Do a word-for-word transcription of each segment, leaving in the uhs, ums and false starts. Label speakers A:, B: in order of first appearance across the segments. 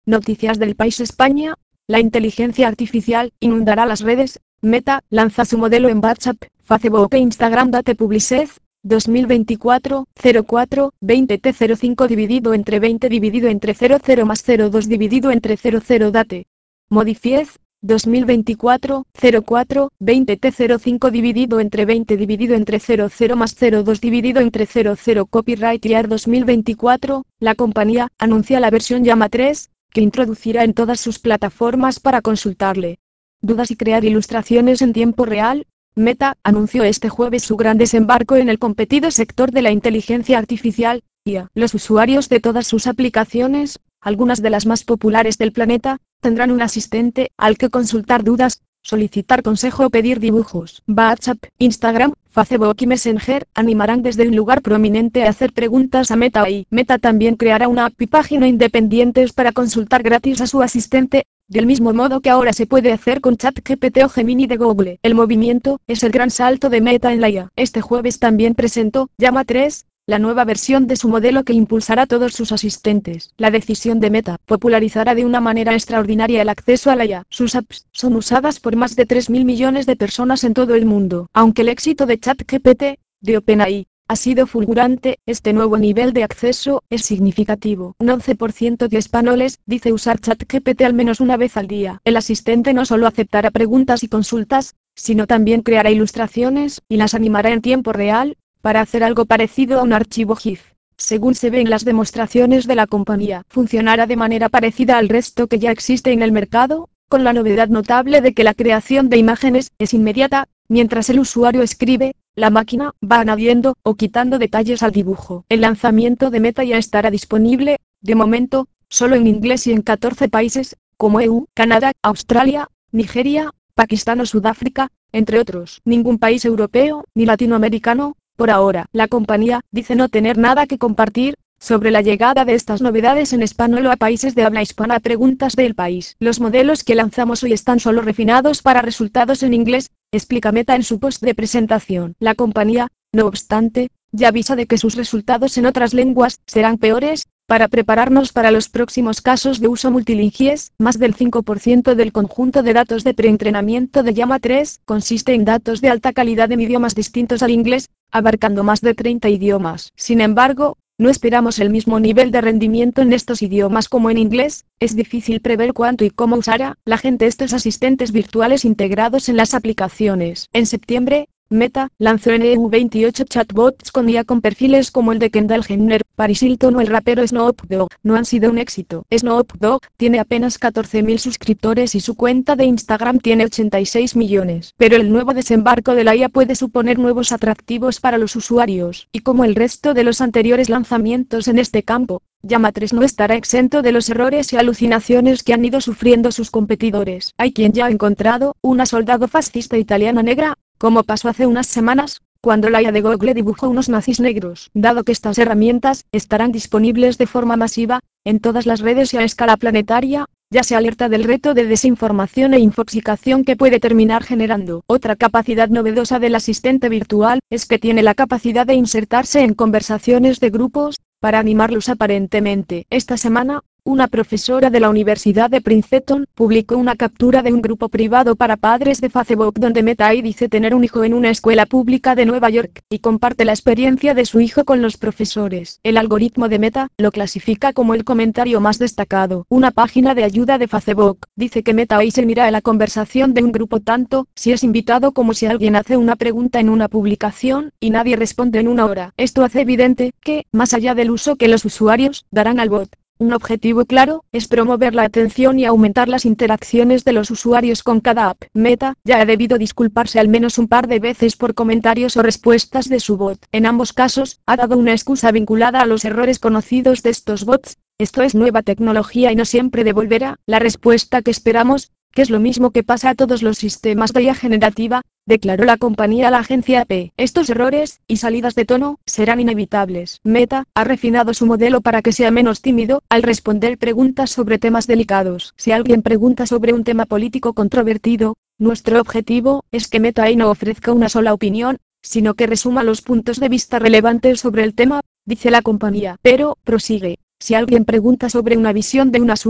A: Noticias del país España. La inteligencia artificial inundará las redes. Meta lanza su modelo en WhatsApp, Facebook e Instagram. Date Publicez. dos mil veinticuatro, cero cuatro, veinte T cero cinco dividido entre veinte dividido entre cero cero más cero dos dividido entre cero cero. Date Modifiez. dos mil veinticuatro, cero cuatro, veinte T cero cinco dividido entre veinte dividido entre cero cero más cero dos dividido entre cero cero. Copyright Year dos mil veinticuatro. La compañía anuncia la versión Llama tres, que introducirá en todas sus plataformas para consultarle dudas y crear ilustraciones en tiempo real. Meta anunció este jueves su gran desembarco en el competido sector de la inteligencia artificial, I A. Los usuarios de todas sus aplicaciones, algunas de las más populares del planeta, tendrán un asistente al que consultar dudas, solicitar consejo o pedir dibujos. WhatsApp, Instagram, Facebook y Messenger animarán desde un lugar prominente a hacer preguntas a Meta y Meta también creará una app y página independientes para consultar gratis a su asistente, del mismo modo que ahora se puede hacer con ChatGPT o Gemini de Google. El movimiento es el gran salto de Meta en la I A. Este jueves también presentó Llama tres, la nueva versión de su modelo que impulsará todos sus asistentes. La decisión de Meta popularizará de una manera extraordinaria el acceso a la I A. Sus apps son usadas por más de tres mil millones de personas en todo el mundo. Aunque el éxito de ChatGPT, de OpenAI, ha sido fulgurante, este nuevo nivel de acceso es significativo. Un once por ciento de españoles dice usar ChatGPT al menos una vez al día. El asistente no solo aceptará preguntas y consultas, sino también creará ilustraciones y las animará en tiempo real, para hacer algo parecido a un archivo GIF. Según se ve en las demostraciones de la compañía, funcionará de manera parecida al resto que ya existe en el mercado, con la novedad notable de que la creación de imágenes es inmediata, mientras el usuario escribe, la máquina va añadiendo o quitando detalles al dibujo. El lanzamiento de Meta ya estará disponible, de momento, solo en inglés y en catorce países, como E U, Canadá, Australia, Nigeria, Pakistán o Sudáfrica, entre otros. Ningún país europeo ni latinoamericano, por ahora. La compañía dice no tener nada que compartir sobre la llegada de estas novedades en español o a países de habla hispana. A preguntas del país. Los modelos que lanzamos hoy están solo refinados para resultados en inglés, explica Meta en su post de presentación. La compañía, no obstante, ya avisa de que sus resultados en otras lenguas serán peores. Para prepararnos para los próximos casos de uso multilingües, más del cinco por ciento del conjunto de datos de preentrenamiento de Llama tres consiste en datos de alta calidad en idiomas distintos al inglés, abarcando más de treinta idiomas. Sin embargo, no esperamos el mismo nivel de rendimiento en estos idiomas como en inglés. Es difícil prever cuánto y cómo usará la gente estos asistentes virtuales integrados en las aplicaciones. En septiembre, Meta lanzó en E U veintiocho chatbots con I A con perfiles como el de Kendall Jenner, Paris Hilton o el rapero Snoop Dogg. No han sido un éxito. Snoop Dogg tiene apenas catorce mil suscriptores y su cuenta de Instagram tiene ochenta y seis millones. Pero el nuevo desembarco de la I A puede suponer nuevos atractivos para los usuarios, y como el resto de los anteriores lanzamientos en este campo, Llama tres no estará exento de los errores y alucinaciones que han ido sufriendo sus competidores. Hay quien ya ha encontrado una soldado fascista italiana negra, como pasó hace unas semanas, cuando la I A de Google dibujó unos nazis negros. Dado que estas herramientas estarán disponibles de forma masiva, en todas las redes y a escala planetaria, ya se alerta del reto de desinformación e infoxicación que puede terminar generando. Otra capacidad novedosa del asistente virtual es que tiene la capacidad de insertarse en conversaciones de grupos, para animarlos aparentemente. Esta semana, una profesora de la Universidad de Princeton publicó una captura de un grupo privado para padres de Facebook donde Meta A I dice tener un hijo en una escuela pública de Nueva York, y comparte la experiencia de su hijo con los profesores. El algoritmo de Meta lo clasifica como el comentario más destacado. Una página de ayuda de Facebook dice que Meta A I se mira a la conversación de un grupo tanto si es invitado como si alguien hace una pregunta en una publicación, y nadie responde en una hora. Esto hace evidente que, más allá del uso que los usuarios darán al bot, un objetivo claro es promover la atención y aumentar las interacciones de los usuarios con cada app. Meta ya ha debido disculparse al menos un par de veces por comentarios o respuestas de su bot. En ambos casos, ha dado una excusa vinculada a los errores conocidos de estos bots. Esto es nueva tecnología y no siempre devolverá la respuesta que esperamos, que es lo mismo que pasa a todos los sistemas de I A generativa, declaró la compañía a la agencia A P. Estos errores y salidas de tono serán inevitables. Meta ha refinado su modelo para que sea menos tímido al responder preguntas sobre temas delicados. Si alguien pregunta sobre un tema político controvertido, nuestro objetivo es que Meta A I no ofrezca una sola opinión, sino que resuma los puntos de vista relevantes sobre el tema, dice la compañía. Pero, prosigue, si alguien pregunta sobre una visión de un asunto,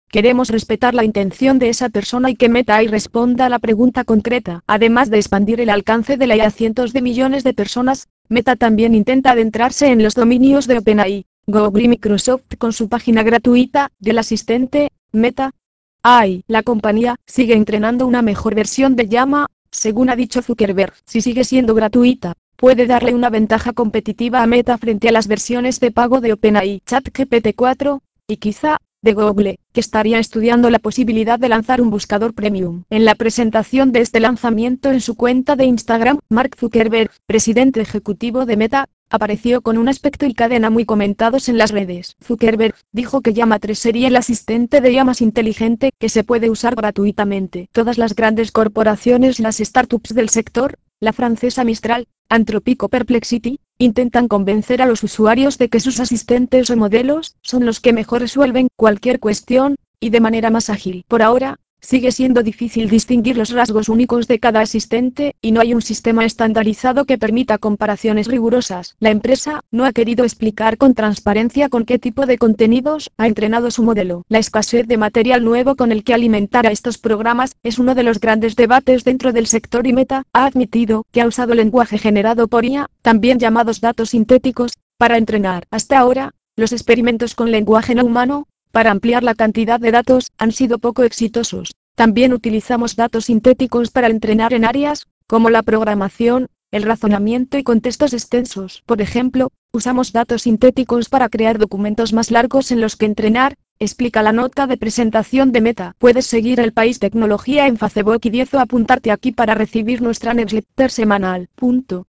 A: Queremos respetar la intención de esa persona y que Meta A I responda a la pregunta concreta. Además de expandir el alcance de la I A a cientos de millones de personas, Meta también intenta adentrarse en los dominios de OpenAI, Google y Microsoft con su página gratuita del asistente, Meta A I. La compañía sigue entrenando una mejor versión de Llama, según ha dicho Zuckerberg. Si sigue siendo gratuita, puede darle una ventaja competitiva a Meta frente a las versiones de pago de OpenAI, ChatGPT cuatro, y quizá, de Google, que estaría estudiando la posibilidad de lanzar un buscador premium. En la presentación de este lanzamiento en su cuenta de Instagram, Mark Zuckerberg, presidente ejecutivo de Meta, apareció con un aspecto y cadena muy comentados en las redes. Zuckerberg dijo que Llama tres sería el asistente de I A más inteligente que se puede usar gratuitamente. Todas las grandes corporaciones y las startups del sector, la francesa Mistral, Anthropic o Perplexity, intentan convencer a los usuarios de que sus asistentes o modelos son los que mejor resuelven cualquier cuestión, y de manera más ágil. Por ahora, sigue siendo difícil distinguir los rasgos únicos de cada asistente, y no hay un sistema estandarizado que permita comparaciones rigurosas. La empresa no ha querido explicar con transparencia con qué tipo de contenidos ha entrenado su modelo. La escasez de material nuevo con el que alimentar a estos programas es uno de los grandes debates dentro del sector y Meta ha admitido que ha usado lenguaje generado por I A, también llamados datos sintéticos, para entrenar. Hasta ahora, los experimentos con lenguaje no humano, para ampliar la cantidad de datos, han sido poco exitosos. También utilizamos datos sintéticos para entrenar en áreas, como la programación, el razonamiento y contextos extensos. Por ejemplo, usamos datos sintéticos para crear documentos más largos en los que entrenar, explica la nota de presentación de Meta. Puedes seguir El País Tecnología en Facebook y diez o apuntarte aquí para recibir nuestra newsletter semanal. Punto.